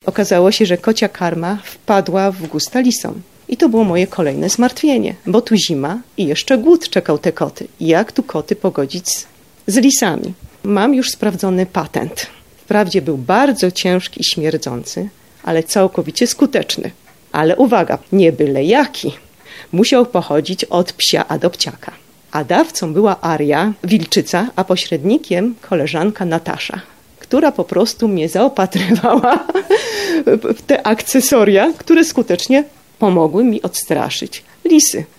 Okazało się, że kocia karma wpadła w gusta lisom. I to było moje kolejne zmartwienie, bo tu zima i jeszcze głód czekał te koty. Jak tu koty pogodzić z lisami? Mam już sprawdzony patent. Wprawdzie był bardzo ciężki i śmierdzący, ale całkowicie skuteczny. Ale uwaga, nie byle jaki. Musiał pochodzić od psia adopciaka. A dawcą była Aria, wilczyca, a pośrednikiem koleżanka Natasza, która po prostu mnie zaopatrywała w te akcesoria, które skutecznie pomogły mi odstraszyć lisy.